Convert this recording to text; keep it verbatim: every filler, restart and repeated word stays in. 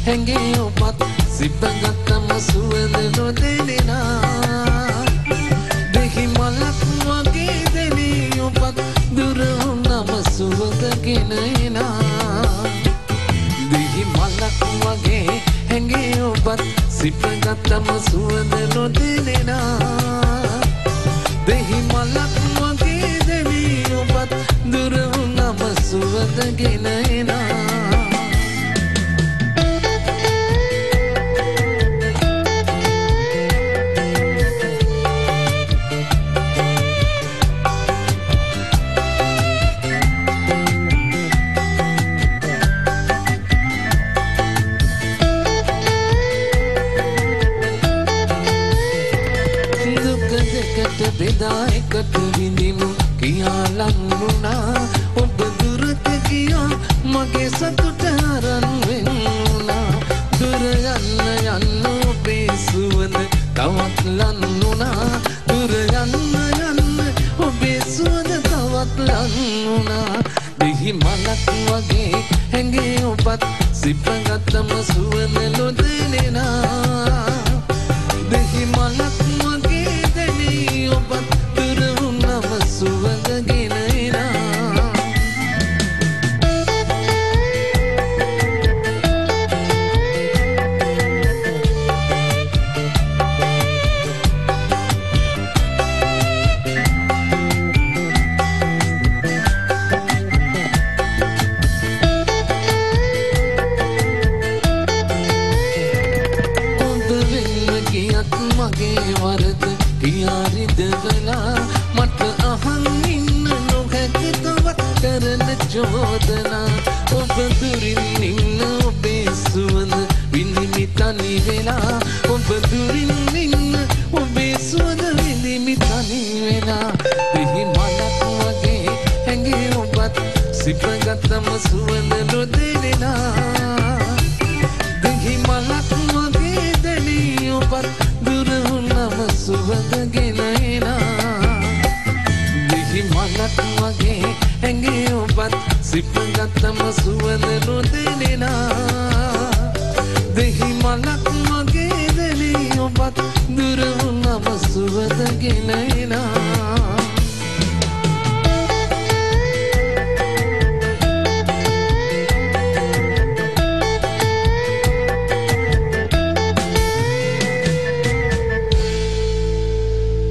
හැඟේ ඔබත් සිපගත්තම සුවඳ නොදෙනෙනා දෙහි මලක් වගේ දෙනී ඔබත් දුර වුණම සුවඳගෙන එනා දෙහි මලක් වගේ හැඟේ ඔබත් සිපගත්තම සුවඳ නොදෙනෙනා දෙහි මලක් වගේ දෙනී ඔබත් දුර වුණම සුවඳගෙන එනා බෙදා එකට විඳිමු කියා ලංනුණා ඔබ දුරට ගියා මගේ සතුට අරන් වෙන්නුණා දුර යන්න යන්න ඔබේ සුවඳ තවත් ලංනුණා දුර යන්න යන්න ඔබේ සුවඳ තවත් ලංනුණා දෙහි මලක් වගේ හැඟේ ඔබත් සිපගත්තම සුවඳ නොදෙනෙනා දෙහි මලක් වගේ දෙනී ඔබත් දුර වුණම සුවඳගෙන එනා ඔබ වෙන්න ගියත් මගේ වරද කියාරිද වෙලා මට අහන් ඉන්න නොහැක තවත් කරන චෝදනා ඔබ දුරින් ඉන්න ඔබේ සුවඳ විඳිමි තනි වෙලා ඔබ දුරින් ඉන්න ඔබේ සුවඳ විඳිමි තනි වෙලා දෙහි මලක් වගේ හැඟේ ඔබත් සිපගත්තම සුවඳ නොදෙනෙනා දෙහි මලක් වගේ දෙනී ඔබත් දුර වුණම සුවඳගෙන එනා දෙහි මලක් වගේ හැඟේ ඔබත් සිපගත්තම සුවඳ නොදෙනෙනා දෙහි මලක් වගේ දෙනී ඔබත් දුර වුණම සුවඳගෙන